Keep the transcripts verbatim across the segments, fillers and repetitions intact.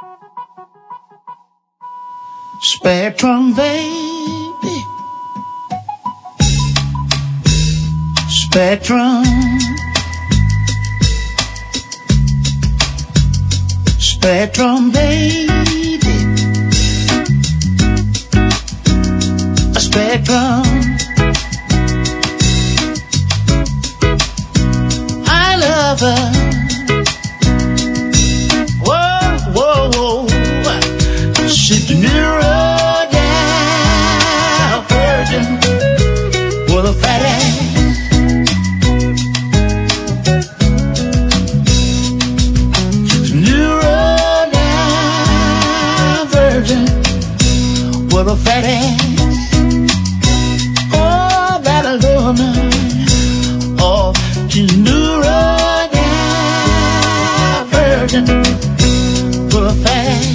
Spectrum, baby. Spectrum. Spectrum, baby. A spectrum. I love her. Whoa, whoa, whoa. She's the neural down virgin with a fat ass. She's the neural down virgin with a fat ass. Oh, that I love her. Oh, she's the neural down virgin with a fat ass.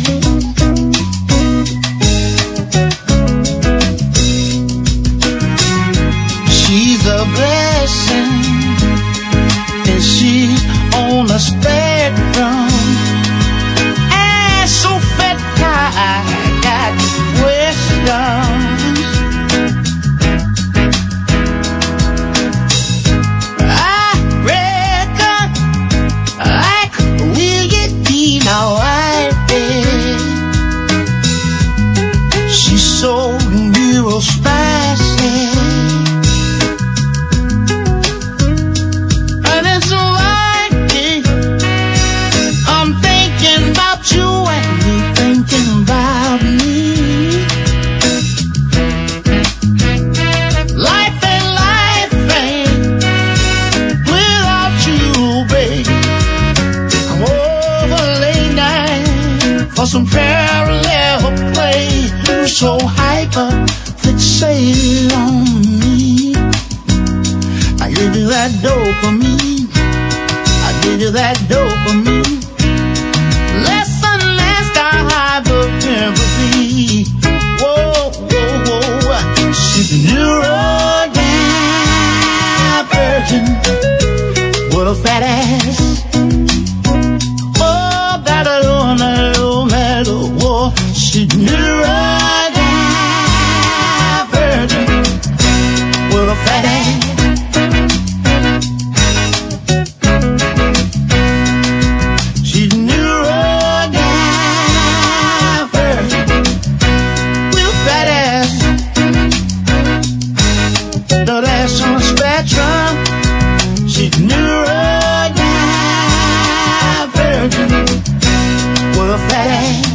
She's a blessing, and she's on the spectrum. Ass so fat, I got questions. I reckon like will you be my wifey? She's so real spicy. For some parallel play, so hyper fixated on me. I give you that dopamine. I give you that dopamine. Less and less the hyperempathy. Whoa, whoa, whoa. She's a neural down virgin with a fat ass. Oh, that I don't know. Whoa, she's neural down virgin with a fat ass. She's neural down virgin with a fat ass. That ass on a spectrum. She's neural down virgin with a fat ass.